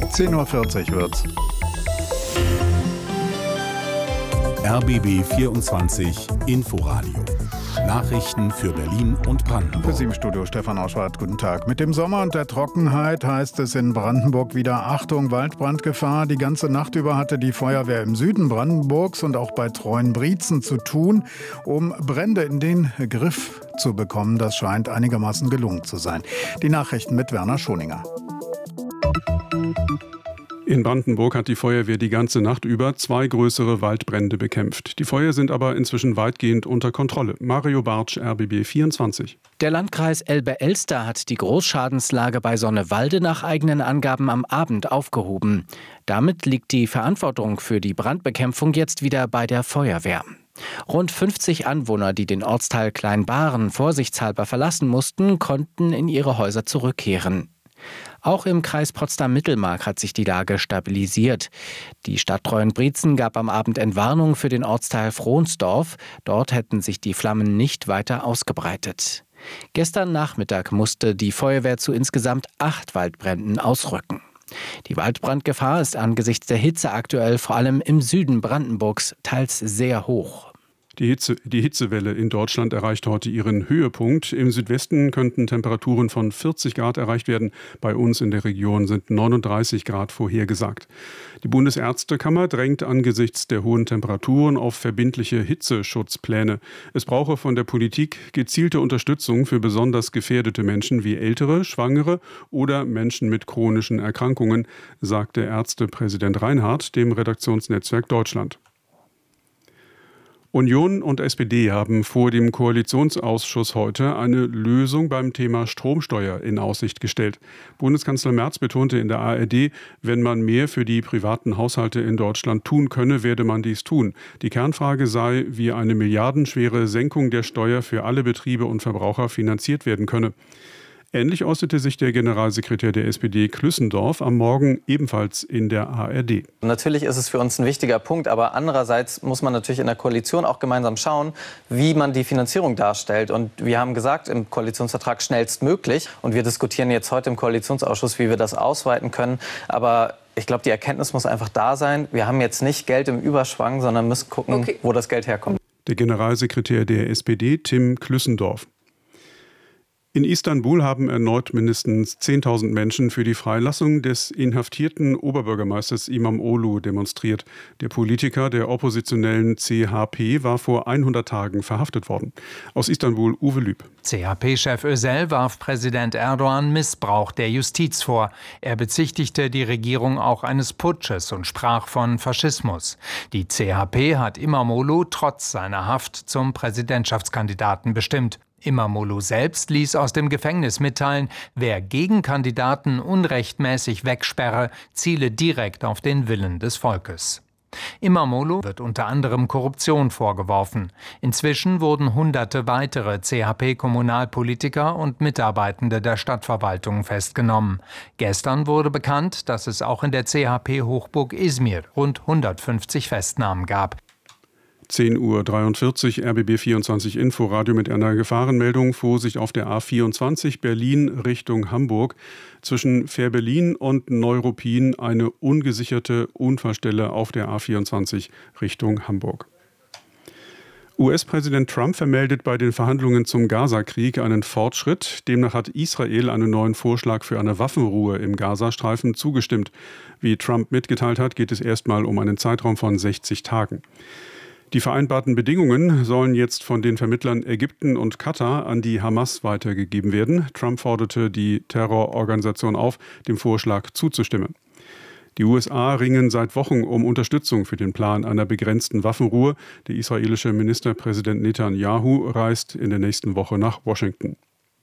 10:40 Uhr wird's. RBB 24 Inforadio. Nachrichten für Berlin und Brandenburg. Für Sie im Studio Stefan Auschwart, guten Tag. Mit dem Sommer und der Trockenheit heißt es in Brandenburg wieder Achtung, Waldbrandgefahr. Die ganze Nacht über hatte die Feuerwehr im Süden Brandenburgs und auch bei Treuenbrietzen zu tun, um Brände in den Griff zu bekommen. Das scheint einigermaßen gelungen zu sein. Die Nachrichten mit Werner Schoninger. In Brandenburg hat die Feuerwehr die ganze Nacht über 2 größere Waldbrände bekämpft. Die Feuer sind aber inzwischen weitgehend unter Kontrolle. Mario Bartsch, RBB 24. Der Landkreis Elbe-Elster hat die Großschadenslage bei Sonnewalde nach eigenen Angaben am Abend aufgehoben. Damit liegt die Verantwortung für die Brandbekämpfung jetzt wieder bei der Feuerwehr. Rund 50 Anwohner, die den Ortsteil Kleinbaren vorsichtshalber verlassen mussten, konnten in ihre Häuser zurückkehren. Auch im Kreis Potsdam-Mittelmark hat sich die Lage stabilisiert. Die Stadt Treuenbrietzen gab am Abend Entwarnung für den Ortsteil Frohnsdorf. Dort hätten sich die Flammen nicht weiter ausgebreitet. Gestern Nachmittag musste die Feuerwehr zu insgesamt 8 Waldbränden ausrücken. Die Waldbrandgefahr ist angesichts der Hitze aktuell vor allem im Süden Brandenburgs teils sehr hoch. Die Hitzewelle in Deutschland erreicht heute ihren Höhepunkt. Im Südwesten könnten Temperaturen von 40 Grad erreicht werden. Bei uns in der Region sind 39 Grad vorhergesagt. Die Bundesärztekammer drängt angesichts der hohen Temperaturen auf verbindliche Hitzeschutzpläne. Es brauche von der Politik gezielte Unterstützung für besonders gefährdete Menschen wie Ältere, Schwangere oder Menschen mit chronischen Erkrankungen, sagte Ärztepräsident Reinhardt dem Redaktionsnetzwerk Deutschland. Union und SPD haben vor dem Koalitionsausschuss heute eine Lösung beim Thema Stromsteuer in Aussicht gestellt. Bundeskanzler Merz betonte in der ARD, wenn man mehr für die privaten Haushalte in Deutschland tun könne, werde man dies tun. Die Kernfrage sei, wie eine milliardenschwere Senkung der Steuer für alle Betriebe und Verbraucher finanziert werden könne. Ähnlich äußerte sich der Generalsekretär der SPD Klüssendorf am Morgen ebenfalls in der ARD. Natürlich ist es für uns ein wichtiger Punkt, aber andererseits muss man natürlich in der Koalition auch gemeinsam schauen, wie man die Finanzierung darstellt. Und wir haben gesagt, im Koalitionsvertrag schnellstmöglich. Und wir diskutieren jetzt heute im Koalitionsausschuss, wie wir das ausweiten können. Aber ich glaube, die Erkenntnis muss einfach da sein. Wir haben jetzt nicht Geld im Überschwang, sondern müssen gucken, wo das Geld herkommt. Der Generalsekretär der SPD, Tim Klüssendorf. In Istanbul haben erneut mindestens 10.000 Menschen für die Freilassung des inhaftierten Oberbürgermeisters Imamoglu demonstriert. Der Politiker der oppositionellen CHP war vor 100 Tagen verhaftet worden. Aus Istanbul Uwe Lüb. CHP-Chef Özel warf Präsident Erdogan Missbrauch der Justiz vor. Er bezichtigte die Regierung auch eines Putsches und sprach von Faschismus. Die CHP hat Imamoglu trotz seiner Haft zum Präsidentschaftskandidaten bestimmt. Imamoglu selbst ließ aus dem Gefängnis mitteilen, wer Gegenkandidaten unrechtmäßig wegsperre, ziele direkt auf den Willen des Volkes. Imamoglu wird unter anderem Korruption vorgeworfen. Inzwischen wurden hunderte weitere CHP-Kommunalpolitiker und Mitarbeitende der Stadtverwaltung festgenommen. Gestern wurde bekannt, dass es auch in der CHP-Hochburg Izmir rund 150 Festnahmen gab. 10:43 Uhr, RBB 24 Inforadio mit einer Gefahrenmeldung. Vorsicht auf der A24 Berlin Richtung Hamburg. Zwischen Fähr-Berlin und Neuruppin eine ungesicherte Unfallstelle auf der A24 Richtung Hamburg. US-Präsident Trump vermeldet bei den Verhandlungen zum Gaza-Krieg einen Fortschritt. Demnach hat Israel einen neuen Vorschlag für eine Waffenruhe im Gazastreifen zugestimmt. Wie Trump mitgeteilt hat, geht es erstmal um einen Zeitraum von 60 Tagen. Die vereinbarten Bedingungen sollen jetzt von den Vermittlern Ägypten und Katar an die Hamas weitergegeben werden. Trump forderte die Terrororganisation auf, dem Vorschlag zuzustimmen. Die USA ringen seit Wochen um Unterstützung für den Plan einer begrenzten Waffenruhe. Der israelische Ministerpräsident Netanyahu reist in der nächsten Woche nach Washington.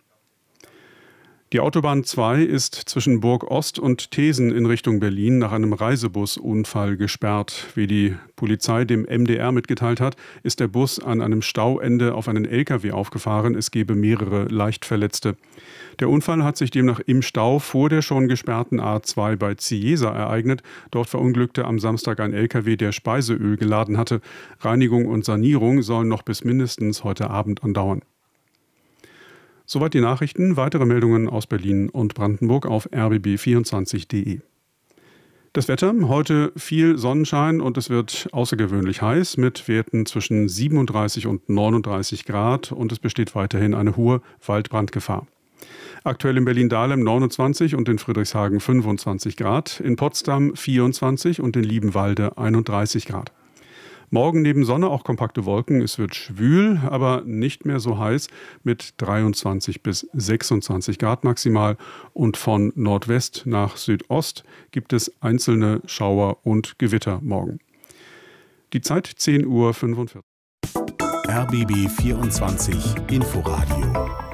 Die Autobahn 2 ist zwischen Burg Ost und Thesen in Richtung Berlin nach einem Reisebusunfall gesperrt. Wie die Polizei dem MDR mitgeteilt hat, ist der Bus an einem Stauende auf einen LKW aufgefahren. Es gebe mehrere Leichtverletzte. Der Unfall hat sich demnach im Stau vor der schon gesperrten A2 bei Cieza ereignet. Dort verunglückte am Samstag ein LKW, der Speiseöl geladen hatte. Reinigung und Sanierung sollen noch bis mindestens heute Abend andauern. Soweit die Nachrichten. Weitere Meldungen aus Berlin und Brandenburg auf rbb24.de. Das Wetter, heute viel Sonnenschein und es wird außergewöhnlich heiß mit Werten zwischen 37 und 39 Grad und es besteht weiterhin eine hohe Waldbrandgefahr. Aktuell in Berlin-Dahlem 29 und in Friedrichshagen 25 Grad, in Potsdam 24 und in Liebenwalde 31 Grad. Morgen neben Sonne auch kompakte Wolken, es wird schwül, aber nicht mehr so heiß mit 23 bis 26 Grad maximal und von Nordwest nach Südost gibt es einzelne Schauer und Gewitter morgen. Die Zeit 10:45 Uhr. RBB 24 Inforadio